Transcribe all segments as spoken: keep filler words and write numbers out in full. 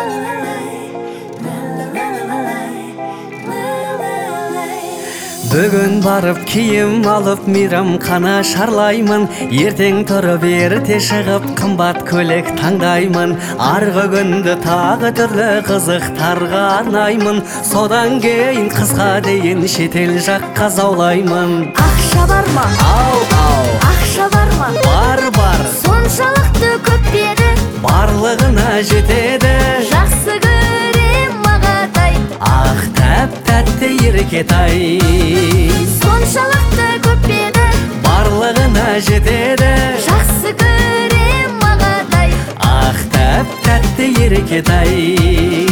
Бүгін барып киім алып мейрамхана шарлаймын. Ертең тұрып ерте шығып қымбат көйлек таңдаймын. Арғы күнді тағы түрлі қызықтарға арнаймын. Содан кейін қысқа дейін шетел жаққа заулаймын. Ақша бар ма? Ау, ау. Ақша бар ма? Бар, бар. Соншалықты көп еді? Барлығына жетеді. Жақсы көрем мағатай. Ақ тәп-тәтті еркетай. Соншалықты көп еді? Барлығына жетеді. Жақсы көрем мағатай. Ақ тәп-тәтті еркетай.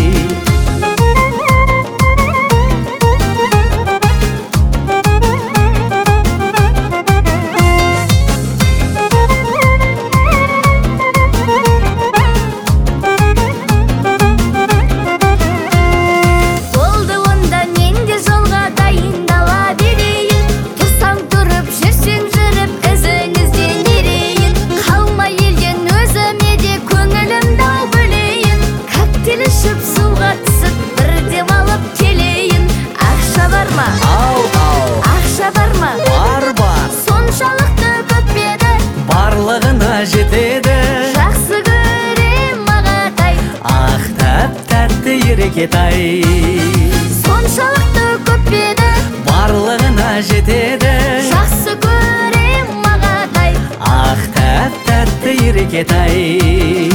Ау, ау. Ақша бар ма? Бар, бар. Соншалықты көп еді? Барлығына жетеді. Жақсы көрем мағатай. Ақ тәп-тәтті еркетай. Соншалықты көп еді? Барлығына жетеді. Жақсы көрем мағатай. Ақ тәп-тәтті еркетай.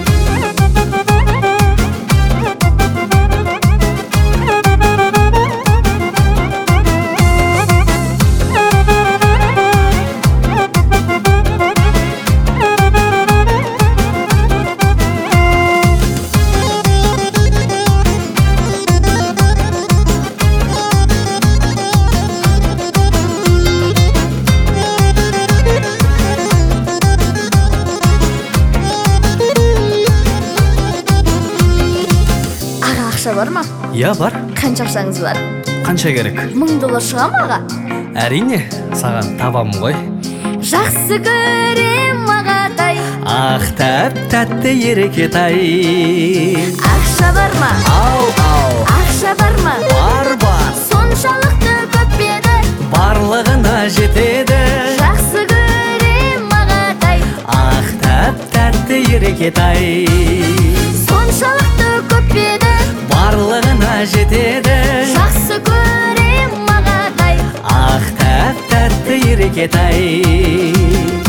Ақша бар ма? Я, бар. Қанша ақшаңыз бар? Қанша керек? Мың доллар шыға ма аға? Әрине, саған табамын ғой. Жақсы көрем мағатай. Ақ тәп-тәтті еркетай. Ақша бар ма? Ау, ау. Ақша бар ма? Бар, бар. Соншалықты көп еді? Барлығына жетеді. Жақсы көрем мағатай. Ақ тәп-тәтті еркетай. Соншалықты көп еді? Барлығына жетеді. Жақсы көрем мағатай. Ақ тәп-тәтті еркетай.